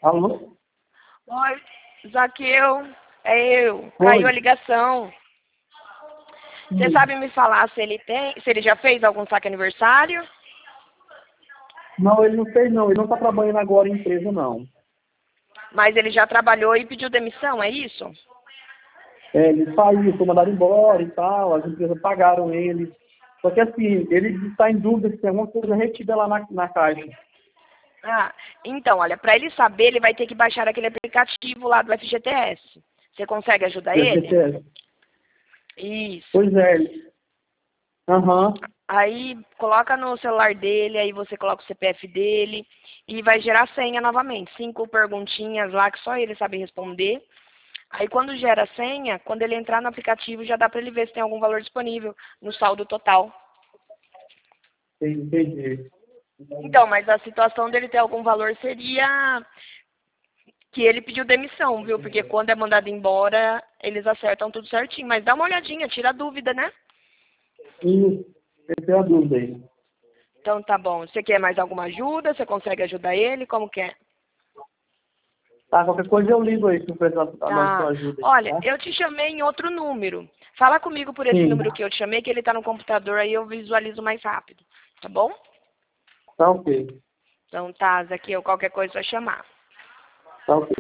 Alô? Oi, Zaqueu, é eu. Caiu a Oi. ligação. Você Sim. sabe me falar se ele já fez algum saque aniversário? Não, ele não fez não. Ele não está trabalhando agora em empresa, não. Mas ele já trabalhou e pediu demissão, é isso? É, ele saiu, foi mandado embora e tal. As empresas pagaram ele. Só que assim, ele está em dúvida se tem alguma coisa retida lá na caixa. Ah, então, olha, para ele saber, ele vai ter que baixar aquele aplicativo lá do FGTS. Você consegue ajudar Do ele? FGTS. Isso. Pois é. Aham. Aí coloca no celular dele, aí você coloca o CPF dele e vai gerar senha novamente. 5 perguntinhas lá que só ele sabe responder. Aí quando gera a senha, quando ele entrar no aplicativo já dá para ele ver se tem algum valor disponível no saldo total. Entendi. Então, mas a situação dele ter algum valor seria que ele pediu demissão, viu? Porque quando é mandado embora, eles acertam tudo certinho. Mas dá uma olhadinha, tira a dúvida, né? Isso. Eu tenho a dúvida aí. Então tá bom. Você quer mais alguma ajuda? Você consegue ajudar ele? Como que é? Tá, qualquer coisa eu ligo aí se eu precisar da sua Ah, ajuda aí, olha, tá? eu te chamei em outro número. Fala comigo por esse Sim. número que eu te chamei, que ele tá no computador, aí eu visualizo mais rápido. Tá bom? Tá ok. Então tá, Zaqueu, qualquer coisa é só chamar. Tá ok.